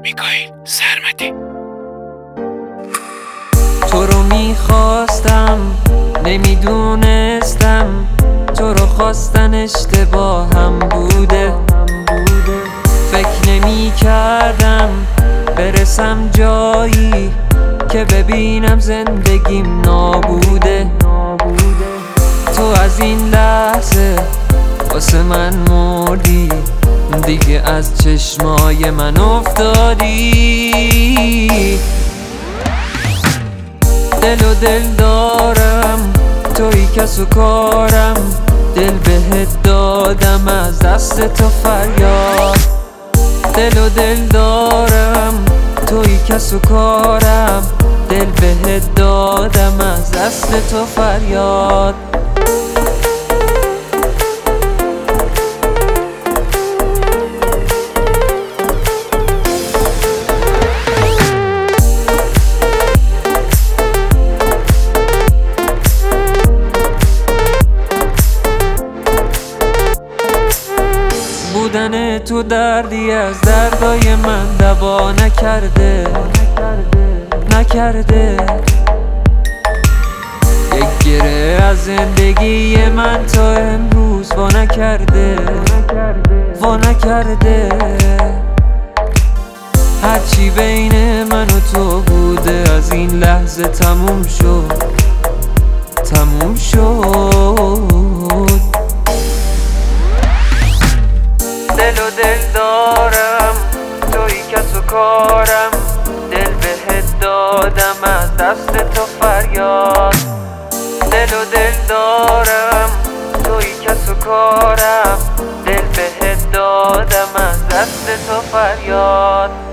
میکائیل سرمدی. تو رو میخواستم نمیدونستم تو رو خواستن اشتباهم بوده. فکر نمی کردم برسم جایی که ببینم زندگیم نابوده. تو از این لحظه واسه من مردی، دیگه از چشمای من افتادی. دل و دل دارم توی کس و کارم، دل بهت دادم از دست تو فریاد. دل و دل دارم توی کس و کارم، دل بهت دادم از دست تو فریاد. بودن تو دردی از دردای من دوا نکرده. یک گره از زندگی من تا امروز وا نکرده. هرچی بین من و تو بوده از این لحظه تموم شد. دل و دل دارم توی کس و کارم، دل بهت دادم از دست تو فریاد. دل و دل دارم توی کس و کارم، دل بهت دادم از دست تو فریاد.